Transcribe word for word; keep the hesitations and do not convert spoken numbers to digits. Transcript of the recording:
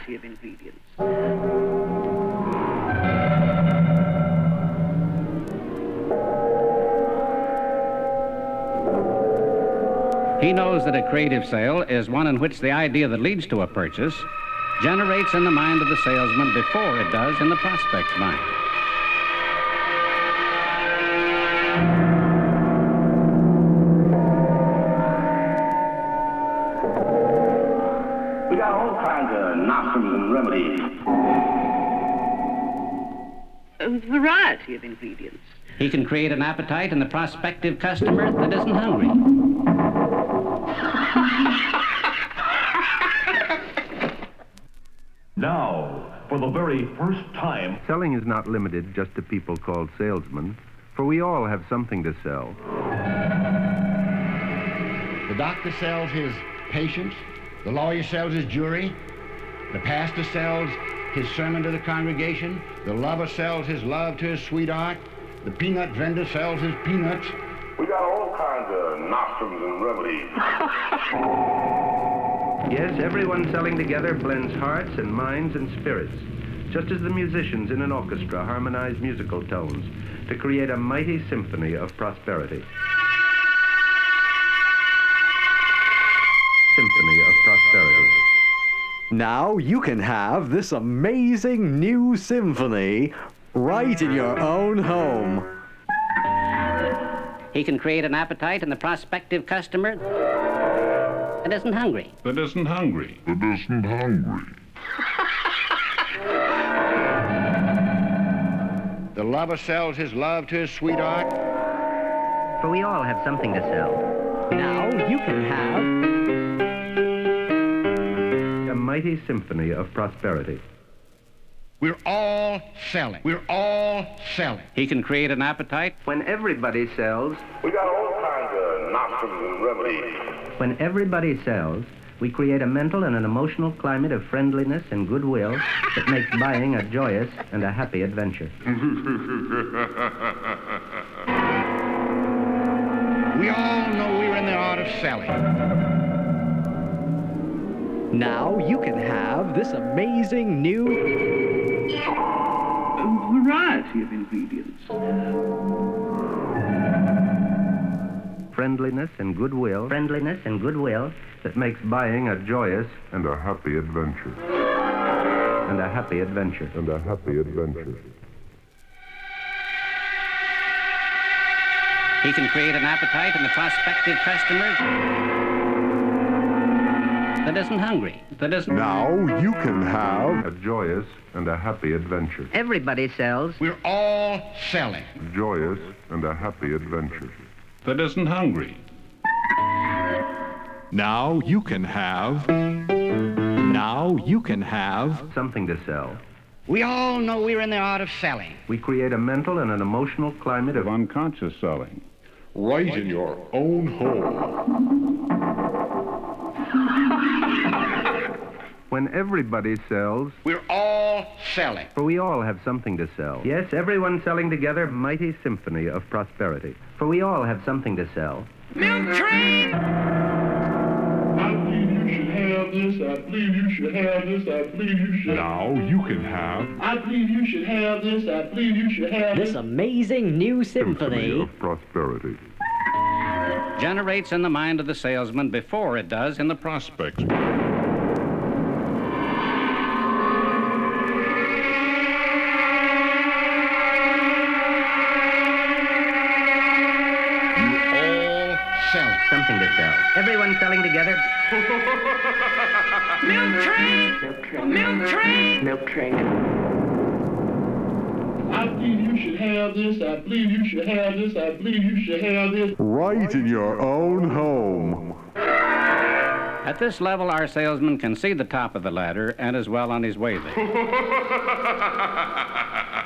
variety of ingredients. He knows that a creative sale is one in which the idea that leads to a purchase generates in the mind of the salesman before it does in the prospect's mind. We got all kinds of nostrums and remedies. A variety of ingredients. He can create an appetite in the prospective customer that isn't hungry. Now, for the very first time... Selling is not limited just to people called salesmen, for we all have something to sell. The doctor sells his patients, the lawyer sells his jury, the pastor sells his sermon to the congregation, the lover sells his love to his sweetheart, the peanut vendor sells his peanuts. We got all kinds of nostrums and remedies. Yes, everyone selling together blends hearts and minds and spirits, just as the musicians in an orchestra harmonize musical tones to create a mighty symphony of prosperity. Symphony of prosperity. Now you can have this amazing new symphony right in your own home. He can create an appetite in the prospective customer that isn't hungry. That isn't hungry. That isn't hungry. The lover sells his love to his sweetheart. For we all have something to sell. Now you can have a mighty symphony of prosperity. We're all selling. We're all selling. He can create an appetite. When everybody sells, We got all kinds of nostrums and remedies. When everybody sells, we create a mental and an emotional climate of friendliness and goodwill that makes buying a joyous and a happy adventure. We all know we're in the art of selling. Now you can have this amazing new... A variety of ingredients. Friendliness and goodwill. Friendliness and goodwill that makes buying a joyous And a happy adventure. and a happy adventure. And a happy adventure. He can create an appetite in the prospective customer that isn't hungry. That isn't... Now you can have A joyous and a happy adventure. Everybody sells. We're all selling. joyous and a happy adventure. That isn't hungry. Now you can have... Now you can have... Something to sell. We all know we're in the art of selling. We create a mental and an emotional climate of... Unconscious selling. Right in your own home. When everybody sells, We're all selling. for we all have something to sell. Yes, everyone selling together, mighty symphony of prosperity. For we all have something to sell. Milk train! I believe you should have this, I believe you should have this, I believe you should. Now you can have I believe you should have this, I believe you should have This this. amazing new symphony symphony of prosperity. generates in the mind of the salesman before it does in the Prospects. Something to sell. Everyone selling together. Milk train! Milk train! Milk train! Milk train. I believe you should have this, I believe you should have this, I believe you should have this. Right in your own home. At this level, our salesman can see the top of the ladder and is well on his way there.